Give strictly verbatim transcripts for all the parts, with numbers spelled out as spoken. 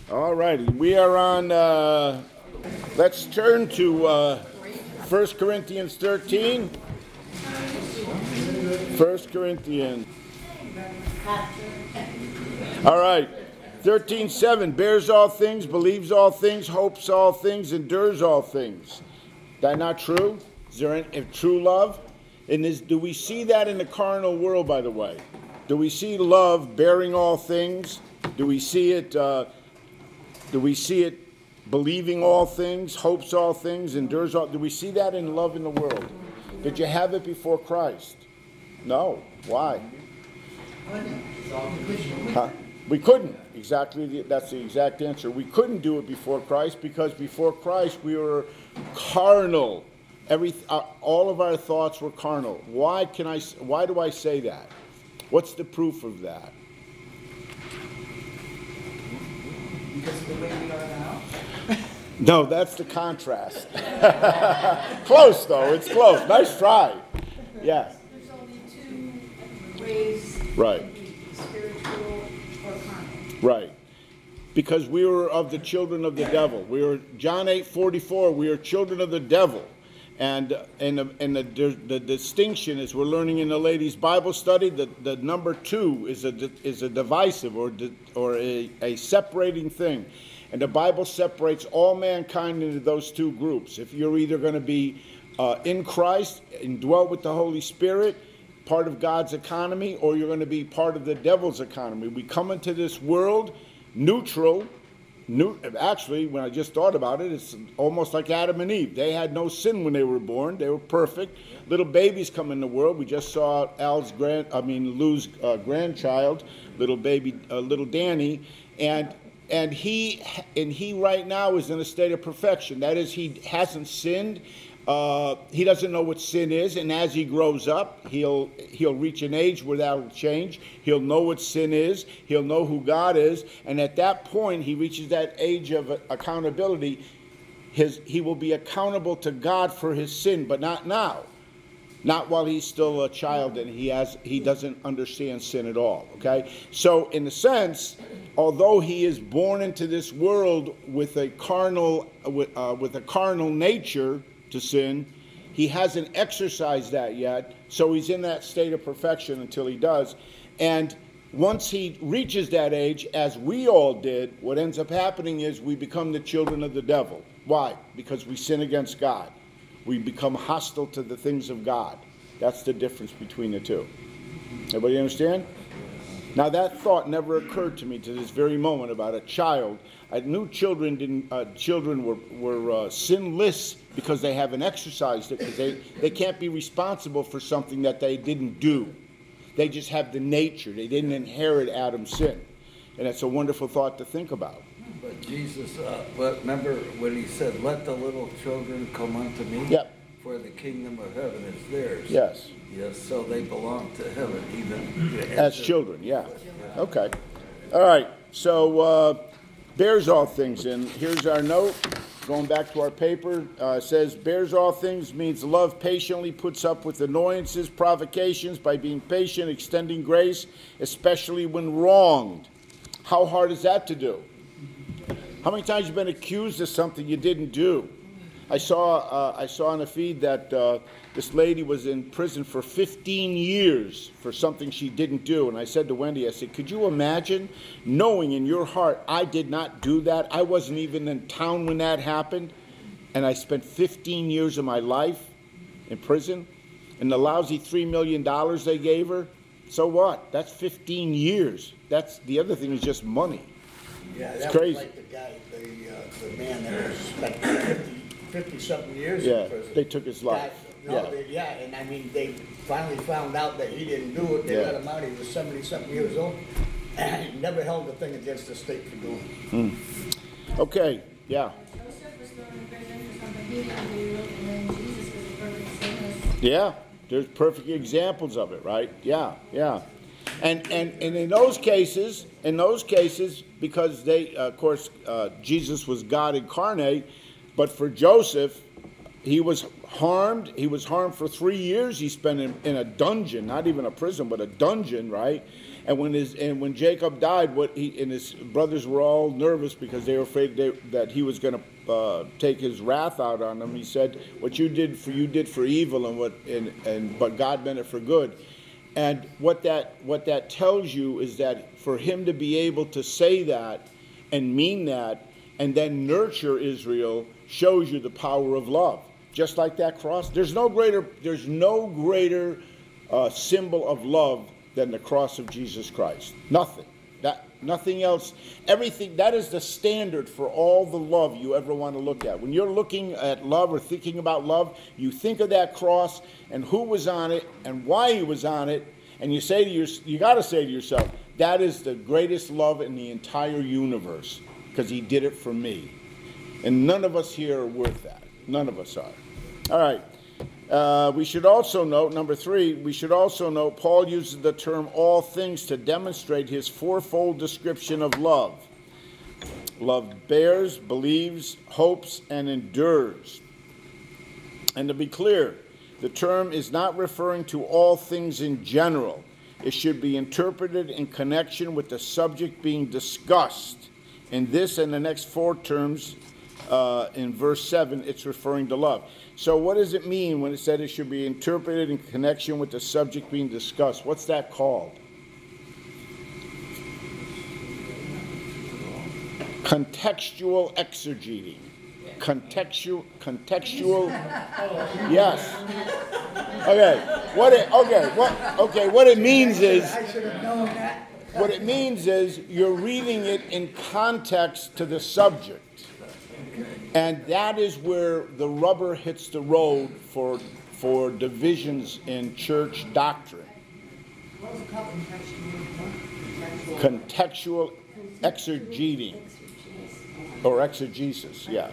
All righty. We are on, uh, let's turn to uh, First Corinthians thirteen. First Corinthians. All right. thirteen seven. Bears all things, believes all things, hopes all things, endures all things. Is that not true? Is there any, if true love? And is, do we see that in the carnal world, by the way? Do we see love bearing all things? Do we see it, uh, do we see it believing all things, hopes all things, endures all? Do we see that in love in the world? Did you have it before Christ? No. Why? Huh? We couldn't. Exactly. The, that's the exact answer. We couldn't do it before Christ because before Christ we were carnal. Every uh, all of our thoughts were carnal. Why can I? Why do I say that? What's the proof of that? Because of the way we are now. No, that's the contrast. Close though. It's close. Nice try. Yeah. There's only two ways. Right. Spiritual or carnal. Right. Because we were of the children of the devil. We were John eight forty-four. We are children of the devil. And and the, and the, the distinction is we're learning in the ladies' Bible study that the number two is a is a divisive or or a, a separating thing, and the Bible separates all mankind into those two groups. If you're either going to be uh, in Christ and dwell with the Holy Spirit, part of God's economy, or you're going to be part of the devil's economy. We come into this world neutral. New, actually, when I just thought about it, it's almost like Adam and Eve. They had no sin when they were born. They were perfect. Little babies come in the world. We just saw Al's grand, I mean Lou's uh, grandchild, little baby, uh, little Danny, and and he and he right now is in a state of perfection. That is, he hasn't sinned. Uh, he doesn't know what sin is, and as he grows up, he'll he'll reach an age where that'll change. He'll know what sin is. He'll know who God is, and at that point, he reaches that age of accountability. His he will be accountable to God for his sin, but not now, not while he's still a child and he has he doesn't understand sin at all. Okay, so in a sense, although he is born into this world with a carnal with, uh, with a carnal nature to sin, he hasn't exercised that yet, so he's in that state of perfection until he does. And once he reaches that age, as we all did, what ends up happening is we become the children of the devil. Why? Because we sin against God. We become hostile to the things of God. That's the difference between the two. Everybody understand? Now that thought never occurred to me to this very moment about a child. I knew children didn't. Uh, children were were uh, sinless because they haven't exercised it. Because they they can't be responsible for something that they didn't do. They just have the nature. They didn't inherit Adam's sin, and it's a wonderful thought to think about. But Jesus, uh, but remember when he said, "Let the little children come unto me." Yep. For the kingdom of heaven is theirs. Yes. Yes. So they belong to heaven, even as children. Yeah. Okay. All right. So. Uh, Bears all things, and here's our note. Going back to our paper, uh, says, bears all things means love patiently puts up with annoyances, provocations by being patient, extending grace, especially when wronged. How hard is that to do? How many times have you been accused of something you didn't do? I saw uh, I saw on the feed that uh, this lady was in prison for fifteen years for something she didn't do. And I said to Wendy, I said, could you imagine knowing in your heart, I did not do that. I wasn't even in town when that happened. And I spent fifteen years of my life in prison. And the lousy three million dollars they gave her, so what? That's fifteen years. That's the other thing is just money. Yeah, it's that crazy. was like the guy, the, uh, the man that spent fifty fifty-something years yeah, in prison. They took his life. That, no, yeah. They, yeah, and I mean, they finally found out that he didn't do it. They yeah. let him out. He was seventy-something years old. And he never held a thing against the state for doing it. Hmm. Okay, yeah. Joseph was thrown in prison for something he didn't do, and then Jesus was a perfect sinless. Yeah, there's perfect examples of it, right? Yeah, yeah. And and, and in those cases, in those cases, because they, uh, of course, uh, Jesus was God incarnate, but for Joseph, he was harmed. He was harmed for three years. He spent in, in a dungeon, not even a prison, but a dungeon, right? And when his and when Jacob died, what he and his brothers were all nervous because they were afraid they, that he was going to uh, take his wrath out on them. He said, "What you did for you did for evil, and what and, and but God meant it for good." And what that what that tells you is that for him to be able to say that and mean that and then nurture Israel shows you the power of love. Just like that cross, there's no greater there's no greater uh, symbol of love than the cross of Jesus Christ. Nothing. That nothing else. Everything that is the standard for all the love you ever want to look at. When you're looking at love or thinking about love, you think of that cross and who was on it and why he was on it, and you say to your, you got to say to yourself, that is the greatest love in the entire universe because he did it for me. And none of us here are worth that. None of us are. All right. Uh, we should also note, number three, we should also note Paul uses the term all things to demonstrate his fourfold description of love. Love bears, believes, hopes, and endures. And to be clear, the term is not referring to all things in general. It should be interpreted in connection with the subject being discussed. In this and the next four terms, uh, in verse seven, it's referring to love. So what does it mean when it said it should be interpreted in connection with the subject being discussed? What's that called? Contextual exegeting. Contextual, contextual, yes. Okay, what it, okay, what, okay, what it means is, I should have known that. what it means is you're reading it in context to the subject. And that is where the rubber hits the road for, for divisions in church doctrine. What was it called? Contextual exegeting, or exegesis, yeah.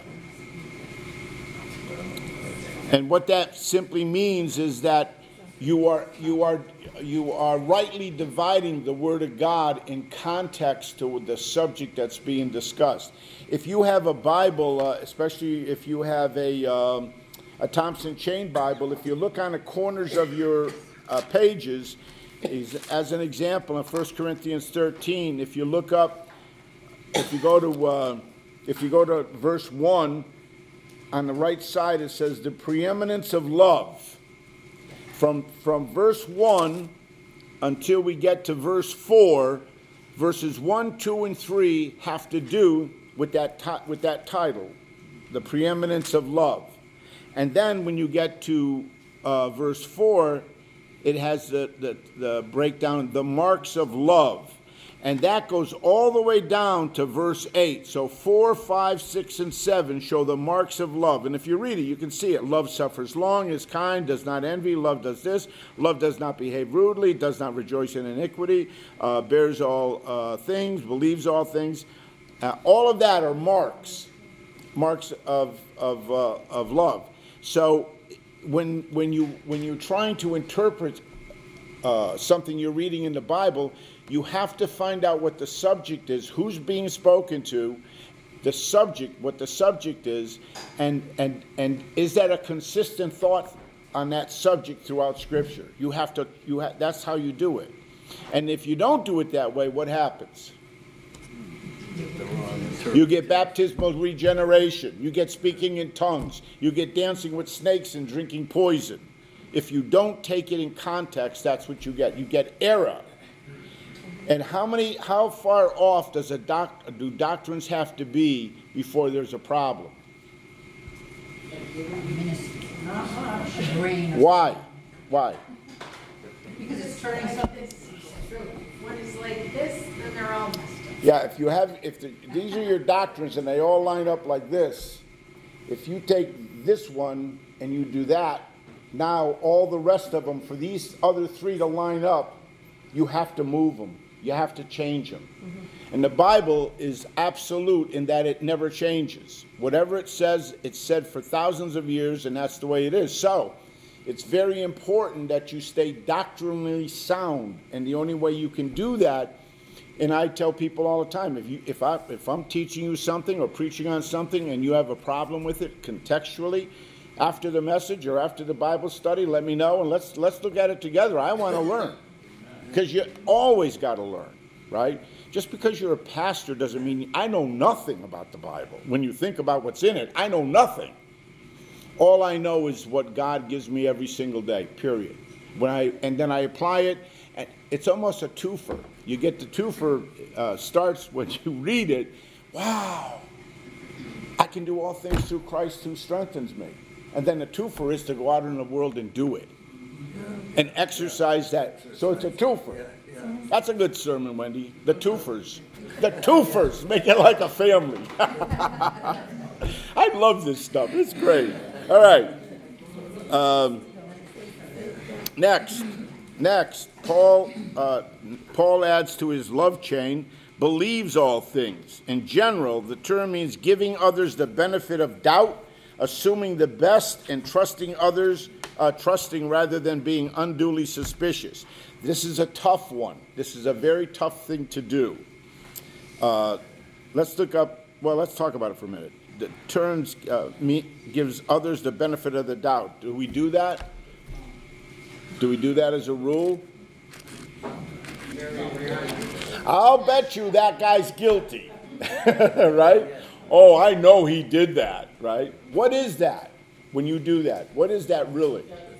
And what that simply means is that you are you are you are rightly dividing the Word of God in context to the subject that's being discussed. If you have a Bible, uh, especially if you have a um, a Thompson Chain Bible, if you look on the corners of your uh, pages, is, as an example, in First Corinthians thirteen, if you look up, if you go to uh, if you go to verse one. On the right side, it says the preeminence of love. From, from verse one until we get to verse four, verses one, two, and three have to do with that, ti- with that title, the preeminence of love. And then when you get to uh, verse four, it has the, the, the breakdown, the marks of love. And that goes all the way down to verse eight. So four, five, six, and seven show the marks of love. And if you read it, you can see it. Love suffers long, is kind, does not envy. Love does this. Love does not behave rudely, does not rejoice in iniquity, uh, bears all uh, things, believes all things. Uh, all of that are marks, marks of of uh, of love. So when when you when you're trying to interpret uh, something you're reading in the Bible, you have to find out what the subject is, who's being spoken to, the subject, what the subject is, and and and is that a consistent thought on that subject throughout Scripture? You have to. You ha- that's how you do it. And if you don't do it that way, what happens? You get baptismal regeneration. You get speaking in tongues. You get dancing with snakes and drinking poison. If you don't take it in context, that's what you get. You get error. And how many, how far off does a doc, do doctrines have to be before there's a problem? Why? Why? Because it's turning something true. One is like this, then they're all messed up. Yeah, if you have, if the, these are your doctrines and they all line up like this, if you take this one and you do that, now all the rest of them, for these other three to line up, you have to move them. You have to change them. Mm-hmm. And the Bible is absolute in that it never changes. Whatever it says, it's said for thousands of years, and that's the way it is. So, it's very important that you stay doctrinally sound. And the only way you can do that, and I tell people all the time, if you, if I, if I'm teaching you something or preaching on something and you have a problem with it contextually, after the message or after the Bible study, let me know and let's let's look at it together. I want to learn. because you always got to learn, right? Just because you're a pastor doesn't mean I know nothing about the Bible. When you think about what's in it, I know nothing. All I know is what God gives me every single day, period. When I and then I apply it, and it's almost a twofer. You get the twofer uh, starts when you read it. Wow, I can do all things through Christ who strengthens me. And then the twofer is to go out in the world and do it. And exercise that. So it's a twofer. That's a good sermon, Wendy. The twofers. The twofers. Make it like a family. I love this stuff. It's great. All right. Um, next. Next. Paul, uh, Paul adds to his love chain, believes all things. In general, the term means giving others the benefit of doubt, assuming the best, and trusting others, uh, trusting rather than being unduly suspicious. This is a tough one. This is a very tough thing to do. Uh, let's look up, well, let's talk about it for a minute. The terms uh, me, gives others the benefit of the doubt. Do we do that? Do we do that as a rule? I'll bet you that guy's guilty, right? Oh, I know he did that, right? What is that when you do that? What is that really?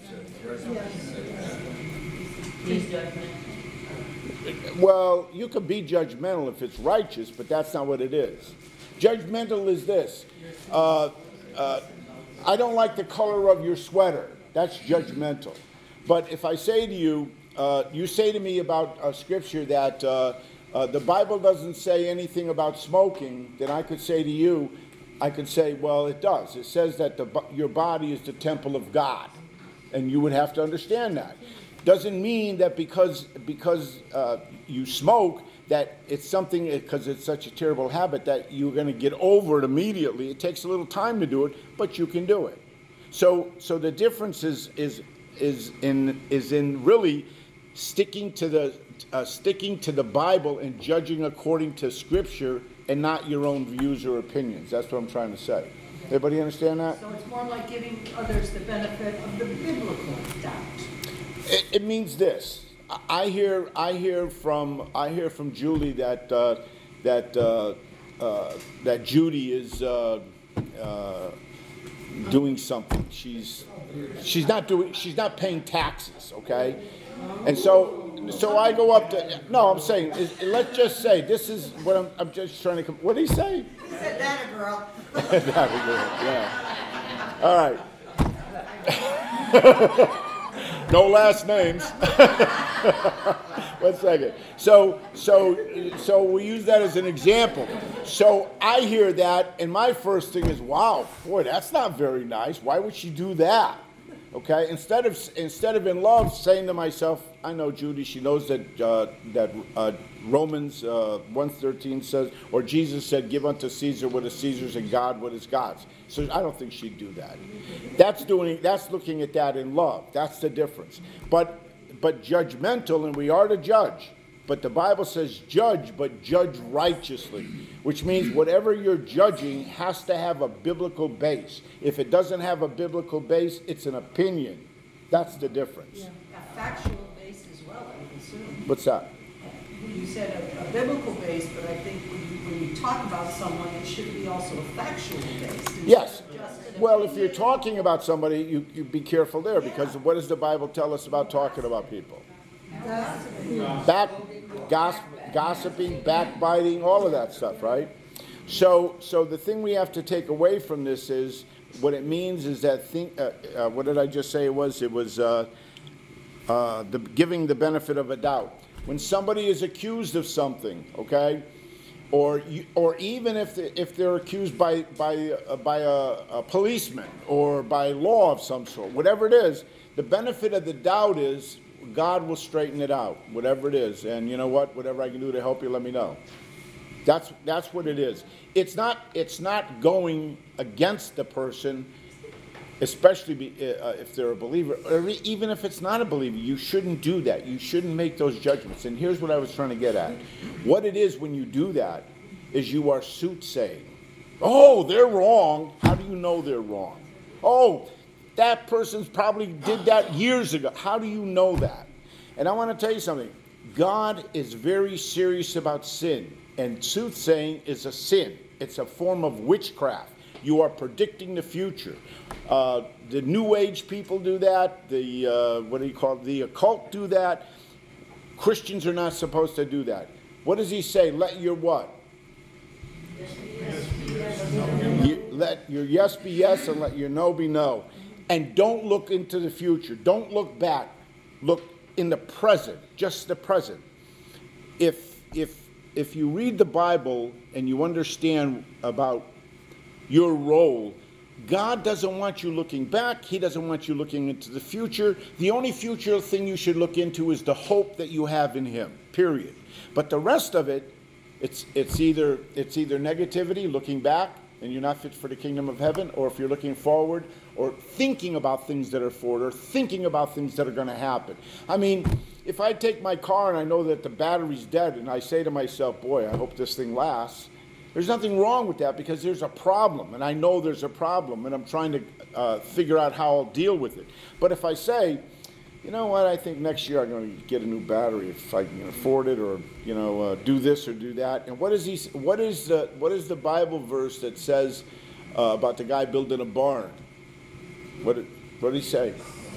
Well, you can be judgmental if it's righteous, but that's not what it is. Judgmental is this. Uh, uh, I don't like the color of your sweater. That's judgmental. But if I say to you, uh, you say to me about a scripture that uh, uh, the Bible doesn't say anything about smoking, then I could say to you, I could say, well, it does. It says that the, your body is the temple of God. And you would have to understand that. Doesn't mean that because, because uh, you smoke, that it's something, because it's such a terrible habit, that you're going to get over it immediately. It takes a little time to do it, but you can do it. So, so the difference is, is, is in, is in really sticking to the, uh, sticking to the Bible and judging according to Scripture and not your own views or opinions. That's what I'm trying to say. Everybody understand that? So it's more like giving others the benefit of the biblical doubt. It, it means this. I hear, I hear from, I hear from Julie that uh, that uh, uh, that Judy is uh, uh, doing something. She's she's not doing. She's not paying taxes. Okay, and so so I go up to. No, I'm saying. Is, let's just say this is what I'm. I'm just trying to. Come, what did he say? He said that a girl. That a girl. Yeah. All right. No last names. One second. So, so, so we use that as an example. So I hear that, and my first thing is, "Wow, boy, that's not very nice. Why would she do that?" Okay. Instead of instead of in love, saying to myself, "I know Judy. She knows that uh, that uh, Romans uh, one thirteen says, or Jesus said, give unto Caesar what is Caesar's and God what is God's." So I don't think she'd do that. That's doing. That's looking at that in love. That's the difference. But but judgmental, and we are to judge. But the Bible says judge, but judge righteously, which means whatever you're judging has to have a biblical base. If it doesn't have a biblical base, it's an opinion. That's the difference. Yeah. A factual base as well, I would assume. What's that? You said a, a biblical base, but I think when you, when you talk about someone, it should be also a factual base. Yes. Just an Well, if you're opinion. talking about somebody, you, you be careful there, because what does the Bible tell us about talking about people? Back, gossip, gossiping, backbiting, all of that stuff, right? So, so the thing we have to take away from this is, what it means is that, think, uh, uh, what did I just say it was? It was uh, uh, the, giving the benefit of a doubt. When somebody is accused of something, okay, or you, or even if they, if they're accused by by uh, by a, a policeman or by law of some sort, whatever it is, the benefit of the doubt is God will straighten it out, whatever it is. And you know what? Whatever I can do to help you, let me know. That's that's what it is. It's not it's not going against the person, especially be, uh, if they're a believer, or even if it's not a believer. You shouldn't do that. You shouldn't make those judgments. And here's what I was trying to get at. What it is when you do that is you are soothsaying. Oh, they're wrong. How do you know they're wrong? Oh, that person's probably did that years ago. How do you know that? And I want to tell you something. God is very serious about sin, and soothsaying is a sin. It's a form of witchcraft. You are predicting the future. Uh, the New Age people do that. The, uh, what do you call it? The occult do that. Christians are not supposed to do that. What does he say? Let your what? You, let your yes be yes and let your no be no. And don't look into the future. Don't look back. Look in the present, just the present. If, if, if you read the Bible and you understand about your role, God doesn't want you looking back. He doesn't want you looking into the future. The only future thing you should look into is the hope that you have in him, period. But the rest of it, it's, it's, either, it's either negativity, looking back, and you're not fit for the kingdom of heaven, or if you're looking forward, or thinking about things that are forward, or thinking about things that are going to happen. I mean, if I take my car and I know that the battery's dead, and I say to myself, boy, I hope this thing lasts, there's nothing wrong with that, because there's a problem, and I know there's a problem, and I'm trying to uh, figure out how I'll deal with it. But if I say, you know what, I think next year I'm going to get a new battery if I can afford it, or you know, uh, do this or do that. And what is he? What is the what is the Bible verse that says uh, about the guy building a barn? What did, what did he say?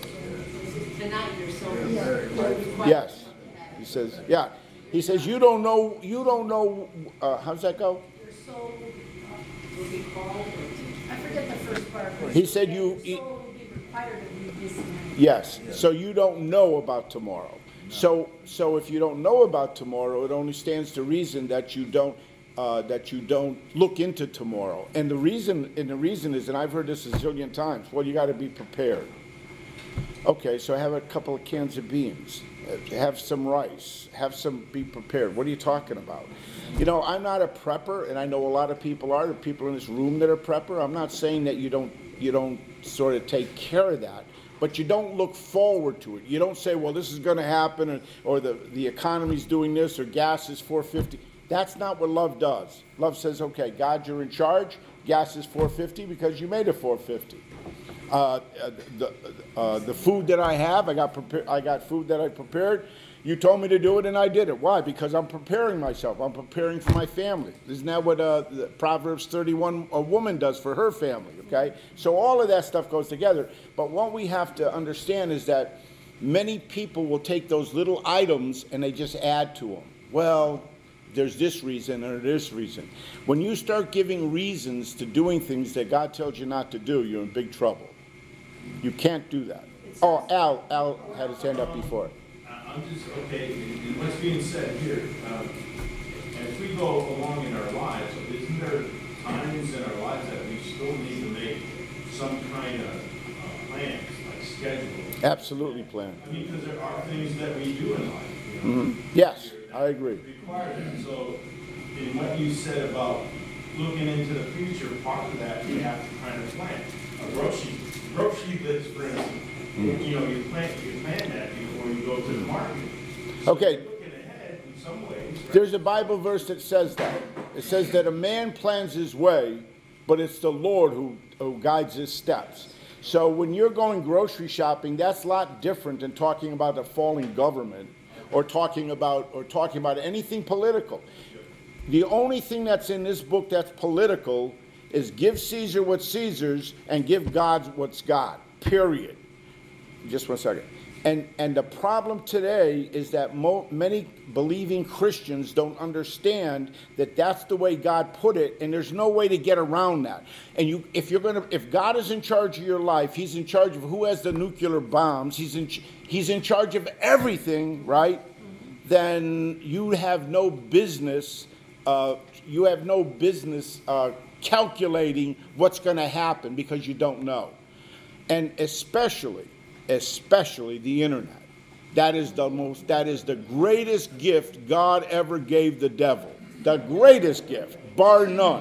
Tonight your soul is Yes, he says. Yeah, he says you don't know. You don't know. Uh, how's that go? Your soul will be called. I forget the first part. He said you. Your soul will be required of you this night. Yes. So you don't know about tomorrow. So, so if you don't know about tomorrow, it only stands to reason that you don't uh, that you don't look into tomorrow. And the reason, and the reason is, and I've heard this a zillion times. Well, you got to be prepared. Okay, so have a couple of cans of beans, have some rice, have some. Be prepared. What are you talking about? You know, I'm not a prepper, and I know a lot of people are. The people in this room that are prepper. I'm not saying that you don't you don't sort of take care of that. But you don't look forward to it. You don't say, well, this is going to happen, or, or the, the economy's doing this, or gas is four fifty. That's not what love does. Love says, okay, God, you're in charge. Gas is four fifty because you made it four fifty. Uh, the, uh, the food that I have, I got, prepa- I got food that I prepared. You told me to do it, and I did it. Why? Because I'm preparing myself. I'm preparing for my family. Isn't that what uh, the Proverbs thirty-one, a woman does for her family, okay? So all of that stuff goes together. But what we have to understand is that many people will take those little items and they just add to them. Well, there's this reason or this reason. When you start giving reasons to doing things that God tells you not to do, you're in big trouble. You can't do that. Oh, Al, Al had his hand up before. I'm just, okay, and what's being said here, um, as we go along in our lives, isn't there times in our lives that we still need to make some kind of uh, plans, like schedule? Absolutely plan. I mean, because there are things that we do in life, you know? Mm-hmm. Yes, I agree. Require that. So, in what you said about looking into the future, part of that, you have to kind of plan. A grocery, grocery list, for instance, mm-hmm. you know, you plan, you plan that before you go to the market. So okay. You're looking ahead in some ways. Right? There's a Bible verse that says that. It says that a man plans his way, but it's the Lord who, who guides his steps. So when you're going grocery shopping, that's a lot different than talking about a falling government or talking about or talking about anything political. The only thing that's in this book that's political is give Caesar what's Caesar's and give God what's God, period. Just one second. And and the problem today is that mo- many believing Christians don't understand that that's the way God put it, and there's no way to get around that. And you, if you're gonna, if God is in charge of your life, He's in charge of who has the nuclear bombs. He's in He's in charge of everything, right? Then you have no business. Uh, you have no business uh, calculating what's going to happen because you don't know, and especially. especially the internet. That is the most, that is the greatest gift God ever gave the devil. The greatest gift, bar none.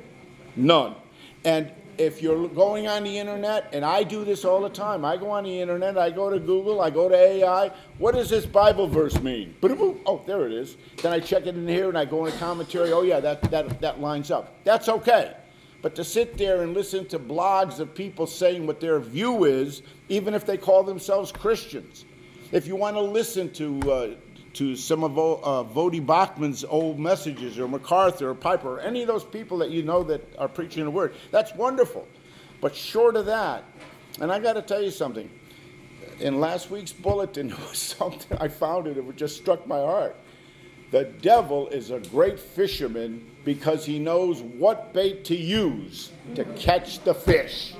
None. And if you're going on the internet, and I do this all the time, I go on the internet, I go to Google, I go to A I, what does this Bible verse mean? Oh, there it is. Then I check it in here and I go in a commentary, oh yeah, that, that, that lines up. That's okay. But to sit there and listen to blogs of people saying what their view is, even if they call themselves Christians, if you want to listen to uh, to some of uh, Vody Bachman's old messages, or MacArthur, or Piper, or any of those people that you know that are preaching the word. That's wonderful. But short of that, and I got to tell you something, in last week's bulletin, there was something, I found it, it just struck my heart. The devil is a great fisherman because he knows what bait to use to catch the fish.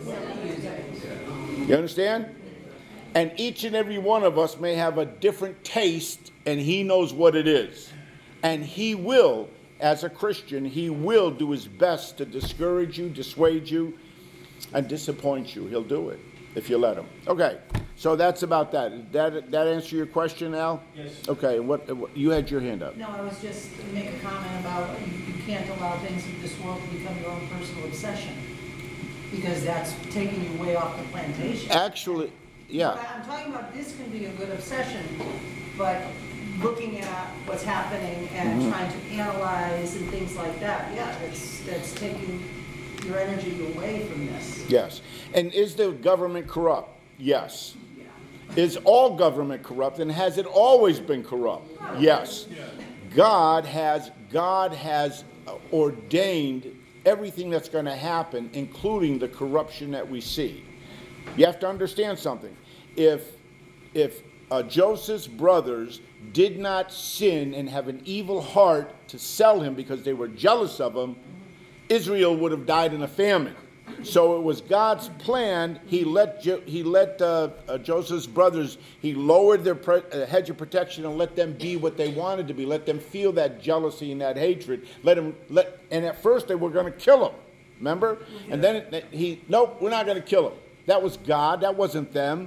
You understand? And each and every one of us may have a different taste, and he knows what it is. And he will, as a Christian, he will do his best to discourage you, dissuade you, and disappoint you. He'll do it if you let him. Okay, so that's about that. Did that, that answer your question, Al? Yes. Okay, what, what you had your hand up. No, I was just to make a comment about you, you can't allow things of this world to become your own personal obsession, because that's taking you way off the plantation. Actually, yeah. I'm talking about this can be a good obsession, but looking at what's happening and Mhm. trying to analyze and things like that, yeah, that's, that's taking your energy away from this. Yes. And is the government corrupt? Yes. Yeah. Is all government corrupt, and has it always been corrupt? Yes. God has God has ordained everything that's going to happen, including the corruption that we see. You have to understand something. If if uh, Joseph's brothers did not sin and have an evil heart to sell him because they were jealous of him, Israel would have died in a famine. So it was God's plan. He let jo- he let uh, uh, Joseph's brothers, he lowered their pre- uh, hedge of protection and let them be what they wanted to be. Let them feel that jealousy and that hatred. Let them let. And at first they were going to kill him. Remember? And then it, he nope, we're not going to kill him. That was God. That wasn't them.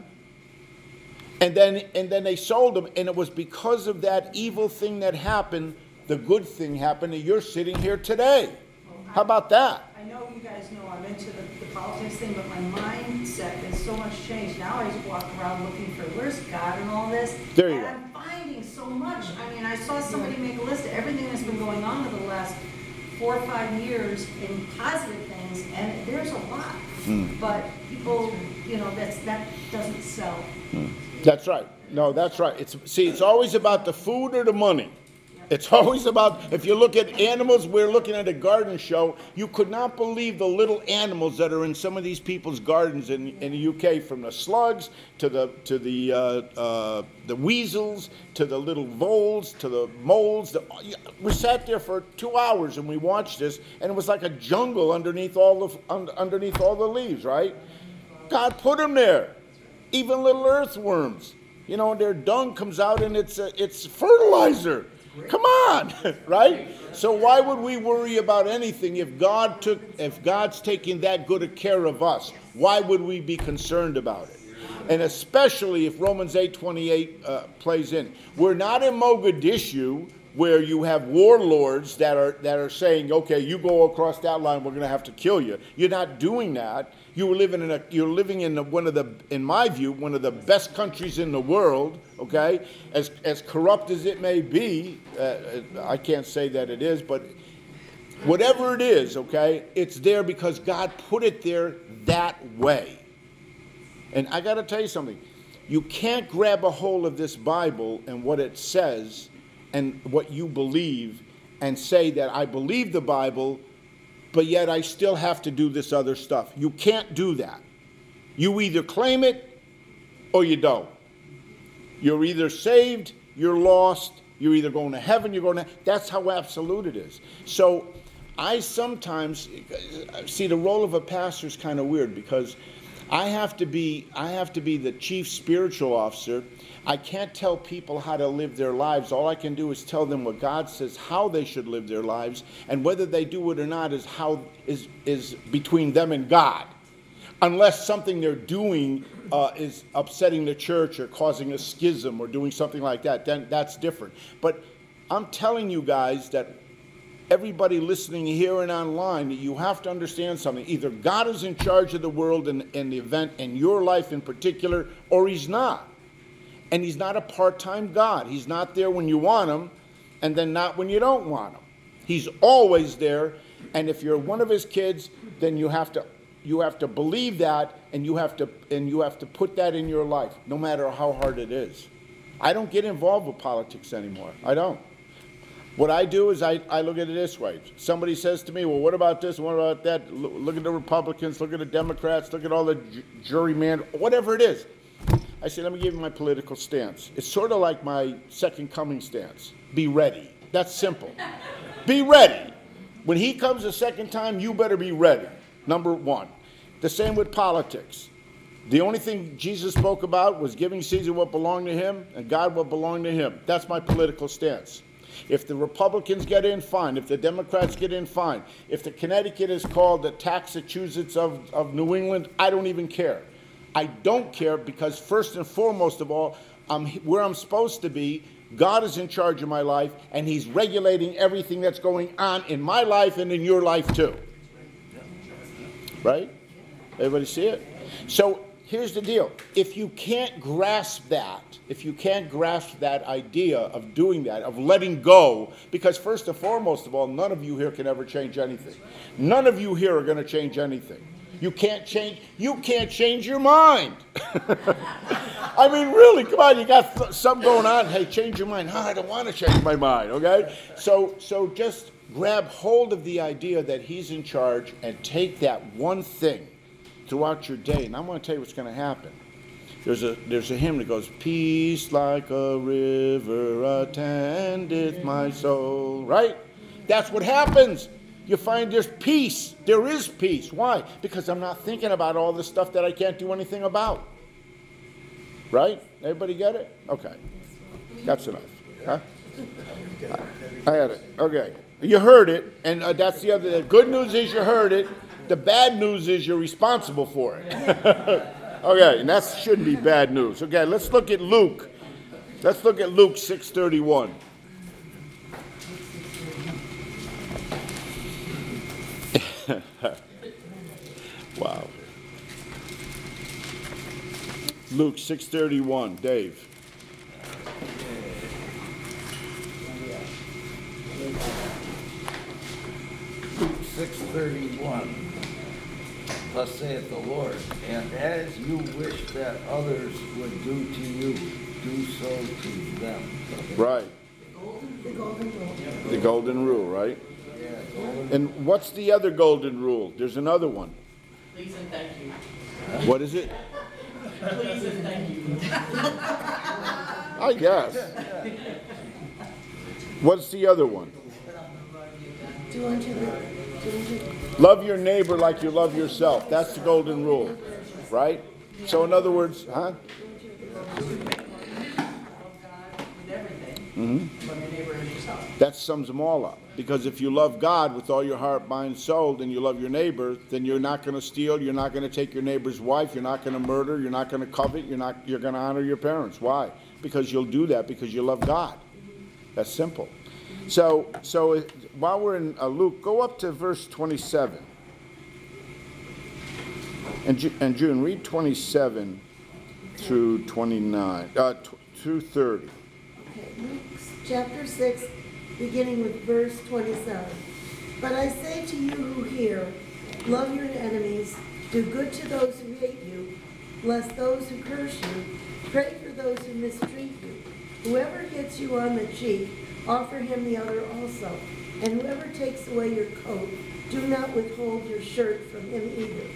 And then and then they sold him, and it was because of that evil thing that happened. The good thing happened, and you're sitting here today. How about that? I know you guys know I'm into the, the politics thing, but my mindset has so much changed. Now I just walk around looking for where's God in all this. There you and go. I'm finding so much. I mean, I saw somebody make a list of everything that's been going on over the last four or five years in positive things, and there's a lot. Mm. But people, you know, that's that doesn't sell. Mm. That's right. No, that's right. It's see, it's always about the food or the money. It's always about, if you look at animals, we're looking at a garden show. You could not believe the little animals that are in some of these people's gardens in, in the U K, from the slugs to the to the uh, uh, the weasels to the little voles to the moles. The, we sat there for two hours and we watched this, and it was like a jungle underneath all the un, underneath all the leaves. Right? God put them there. Even little earthworms. You know, their dung comes out and it's a, it's fertilizer. Come on, right? So why would we worry about anything if God took, if God's taking that good a care of us? Why would we be concerned about it? And especially if Romans eight twenty-eight uh, plays in. We're not in Mogadishu where you have warlords that are that are saying, okay, you go across that line, we're going to have to kill you. You're not doing that. You were living in a, you're living in one of the, in my view, one of the best countries in the world. Okay, as as corrupt as it may be, uh, I can't say that it is, but whatever it is, okay, it's there because God put it there that way. And I got to tell you something. You can't grab a hold of this Bible and what it says and what you believe and say that I believe the Bible, but yet I still have to do this other stuff. You can't do that. You either claim it or you don't. You're either saved, you're lost, you're either going to heaven, you're going to... That's how absolute it is. So I sometimes... See, the role of a pastor is kind of weird because I have to be I have to be the chief spiritual officer. I can't tell people how to live their lives. All I can do is tell them what God says, how they should live their lives, and whether they do it or not is how is is between them and God. Unless something they're doing uh, is upsetting the church or causing a schism or doing something like that, then that's different. But I'm telling you guys that everybody listening here and online, that you have to understand something. Either God is in charge of the world and, and the event and your life in particular, or he's not. And he's not a part-time God. He's not there when you want him and then not when you don't want him. He's always there. And if you're one of his kids, then you have to you have to believe that, and you have to and you have to put that in your life, no matter how hard it is. I don't get involved with politics anymore. I don't. What I do is I, I look at it this way. Somebody says to me, well, what about this and what about that? Look, look at the Republicans, look at the Democrats, look at all the ju- juryman, whatever it is. I say, let me give you my political stance. It's sort of like my second coming stance. Be ready. That's simple. Be ready. When he comes a second time, you better be ready. Number one. The same with politics. The only thing Jesus spoke about was giving Caesar what belonged to him and God what belonged to him. That's my political stance. If the Republicans get in, fine. If the Democrats get in, fine. If the Connecticut is called the Taxachusetts of, of New England, I don't even care. I don't care because first and foremost of all, I'm where I'm supposed to be. God is in charge of my life, and he's regulating everything that's going on in my life and in your life too. Right? Everybody see it? So here's the deal. If you can't grasp that, if you can't grasp that idea of doing that, of letting go, because first and foremost of all, none of you here can ever change anything. None of you here are going to change anything. You can't change, you can't change your mind. I mean, really, come on, you got th- something going on. Hey, change your mind. Oh, I don't want to change my mind, okay? So, so just grab hold of the idea that he's in charge and take that one thing throughout your day. And I'm going to tell you what's going to happen. There's a there's a hymn that goes, peace like a river attendeth my soul, right? That's what happens. You find there's peace. There is peace. Why? Because I'm not thinking about all the stuff that I can't do anything about. Right? Everybody get it? Okay. That's enough. Huh? I had it. Okay. You heard it, and uh, that's the other. The good news is you heard it. The bad news is you're responsible for it. Okay, and that shouldn't be bad news. Okay, let's look at Luke. Let's look at Luke six thirty-one. Wow. Luke six thirty-one, Dave. Luke six thirty-one. Thus saith the Lord, and as you wish that others would do to you, do so to them. Right. The golden rule. The golden rule, right? Yeah, golden. And what's the other golden rule? There's another one. Please and thank you. What is it? Please and thank you. I guess. What's the other one? Do unto the, do unto Love your neighbor like you love yourself. That's the golden rule, right? So in other words, huh? Love God with everything. Mm-hmm. Love your neighbor as yourself. That sums them all up. Because if you love God with all your heart, mind, soul, then you love your neighbor, then you're not going to steal, you're not going to take your neighbor's wife, you're not going to murder, you're not going to covet, you're not you're going to honor your parents. Why? Because you'll do that because you love God. That's simple. So, so while we're in uh, Luke, go up to verse twenty-seven. And, Ju- and June, read twenty-seven through twenty-nine, uh, t- through thirty. Okay, Luke chapter six, beginning with verse twenty-seven. But I say to you who hear, love your enemies, do good to those who hate you, bless those who curse you, pray for those who mistreat you. Whoever hits you on the cheek, offer him the other also. And whoever takes away your coat, do not withhold your shirt from him either.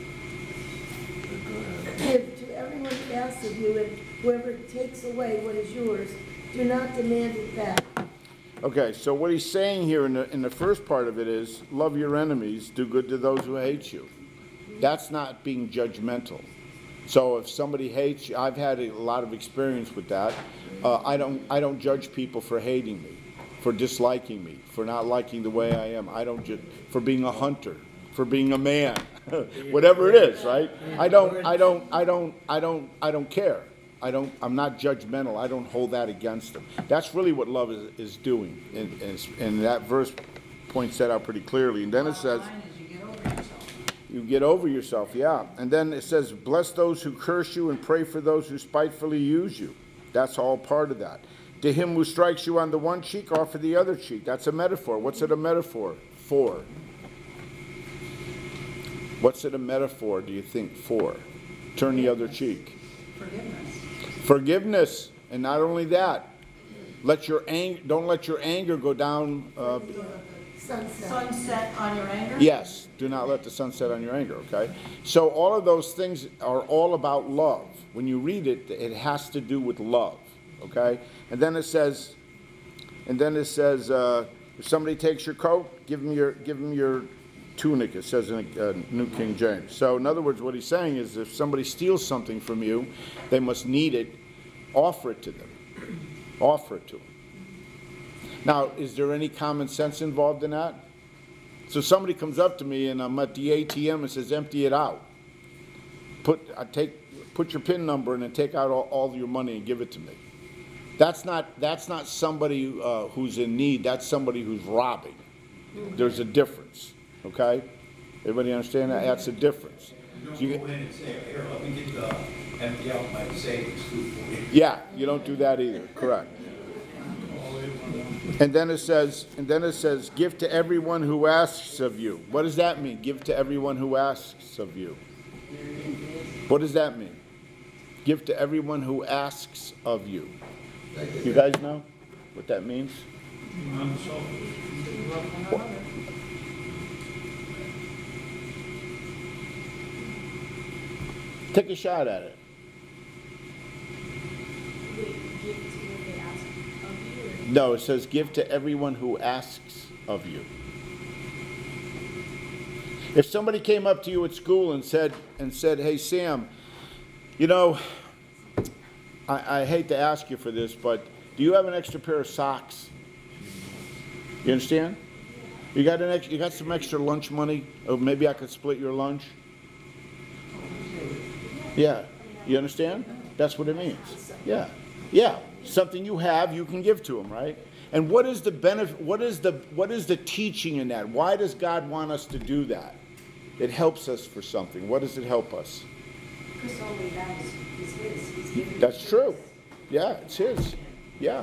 Give to everyone who asks of you, and whoever takes away what is yours, do not demand it back. Okay, so what he's saying here in the, in the first part of it is, love your enemies, do good to those who hate you. That's not being judgmental. So if somebody hates you, I've had a lot of experience with that. Uh, I don't I don't judge people for hating me, for disliking me, for not liking the way I am. I don't ju- for being a hunter, for being a man, whatever it is, right? I don't I don't I don't I don't I don't care. I don't I'm not judgmental. I don't hold that against them. That's really what love is, is doing. And, and, and that verse points that out pretty clearly. And then it says, Bottom line is you get over yourself. you get over yourself, yeah. And then it says, bless those who curse you and pray for those who spitefully use you. That's all part of that. To him who strikes you on the one cheek, offer the other cheek. That's a metaphor. What's it a metaphor for? What's it a metaphor, do you think, for? Turn the other cheek. Forgiveness. Forgiveness. And not only that, let your ang- don't let your anger go down. Uh, Sunset. Sunset on your anger? yes, do not let the sun set on your anger, okay? So all of those things are all about love. When you read it, it has to do with love, okay? And then it says, and then it says, uh, if somebody takes your coat, give them your, give them your tunic, it says in uh, New King James. So in other words, what he's saying is if somebody steals something from you, they must need it, offer it to them. Offer it to them. Now, is there any common sense involved in that? So somebody comes up to me and I'm at the A T M and says, empty it out. Put, I take, put your PIN number in and take out all, all your money and give it to me. That's not, that's not somebody uh, who's in need, that's somebody who's robbing. There's a difference, okay? Everybody understand that? That's a difference. You So you don't go in and say, here, let me get the, empty out my savings food for you. Yeah, you don't do that either, correct. And then it says, and then it says, give to everyone who asks of you. What does that mean? Give to everyone who asks of you. What does that mean? Give to everyone who asks of you. You guys know what that means? What? Take a shot at it. No, it says give to everyone who asks of you. If somebody came up to you at school and said, and said, hey, Sam, you know, I, I hate to ask you for this, but do you have an extra pair of socks? You understand? You got an ex, you got some extra lunch money? Or maybe I could split your lunch? Yeah. You understand? That's what it means. Yeah. Yeah. Something you have, you can give to them, right? And what is the benefit, what is the, what is the teaching in that? Why does God want us to do that? It helps us for something. What does it help us? Because all we have is is his. He's given That's it. true. Yeah, it's his. Yeah.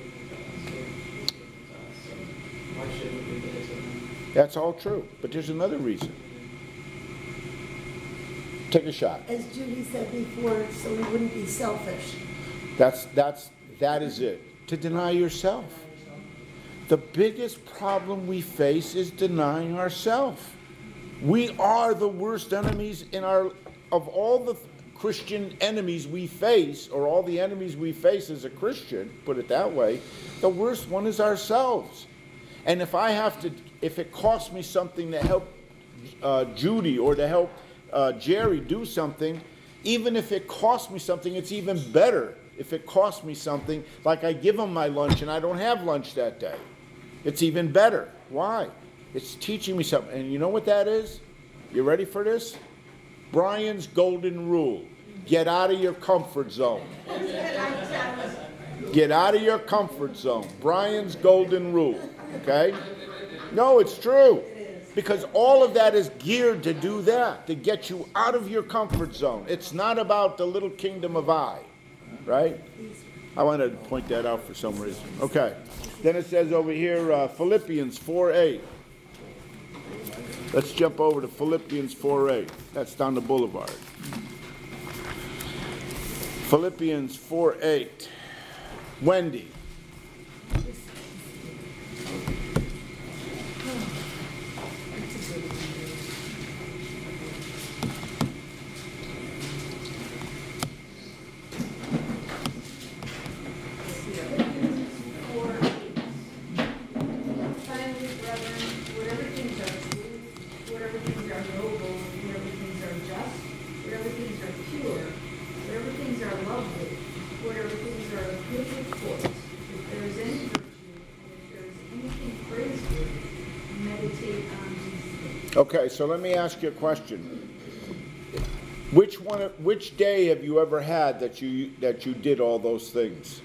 That's all true. But there's another reason. Take a shot. As Judy said before, so we wouldn't be selfish. That's, that's, that is it. To deny yourself. The biggest problem we face is denying ourselves. We are the worst enemies in our, of all the Christian enemies we face, or all the enemies we face as a Christian, put it that way, the worst one is ourselves. And if I have to, if it costs me something to help uh, Judy or to help uh, Jerry do something, even if it costs me something, it's even better if it costs me something, like I give them my lunch and I don't have lunch that day. It's even better. Why? It's teaching me something. And you know what that is? You ready for this? Brian's golden rule. Get out of your comfort zone. Get out of your comfort zone. Brian's golden rule. Okay? No, it's true. Because all of that is geared to do that, to get you out of your comfort zone. It's not about the little kingdom of I. Right? I wanted to point that out for some reason. Okay. Then it says over here, uh, Philippians four eight. Let's jump over to Philippians four eight. That's down the boulevard. Philippians four eight. Wendy. Finally, brethren, whatever things are true, whatever things are noble, whatever things are just, whatever things are pure, whatever things are lovely, whatever things are of good report, if there is any virtue, and if there is anything praiseworthy, meditate on these things. Okay, so let me ask you a question. Which one, which day have you ever had that you that you did all those things?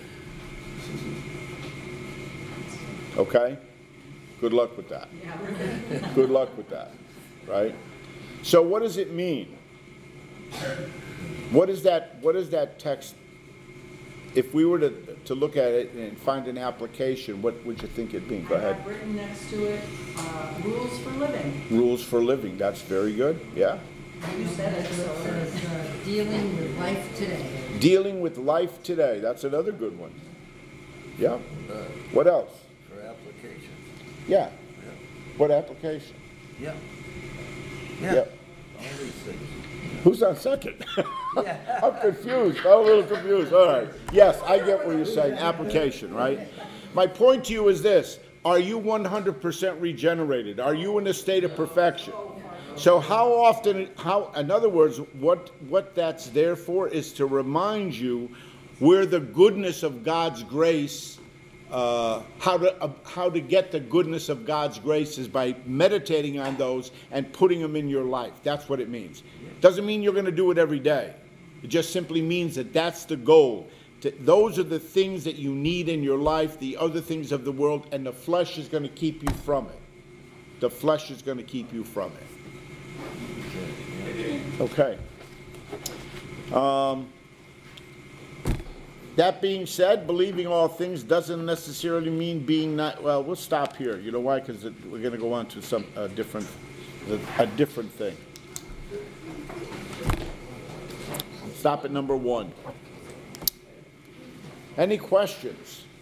Okay? Good luck with that. Good luck with that. Right? So what does it mean? What is that what is that text? If we were to, to look at it and find an application, what would you think it'd mean? Go I ahead. have written next to it, uh, rules for living. Rules for living. That's very good. Yeah. You said it, so. It says, uh, dealing with life today. Dealing with life today. That's another good one. Yeah. Uh, What else? For application. Yeah. Yeah. What application? Yeah. Yeah. Yeah. All these things. Who's on second? Yeah. I'm confused. I'm a little confused. All right. Yes, I get what you're saying. Application, right? My point to you is this. Are you one hundred percent regenerated? Are you in a state of perfection? So how often, how, in other words, what, what that's there for is to remind you where the goodness of God's grace, uh, how to, uh, how to get the goodness of God's grace is by meditating on those and putting them in your life. That's what it means. Doesn't mean you're going to do it every day. It just simply means that that's the goal. To, those are the things that you need in your life, the other things of the world, and the flesh is going to keep you from it. The flesh is going to keep you from it. Okay. Um, that being said, believing all things doesn't necessarily mean being not, well, we'll stop here. You know why? Because we're going to go on to some uh, different, a different thing. Stop at number one. Any questions?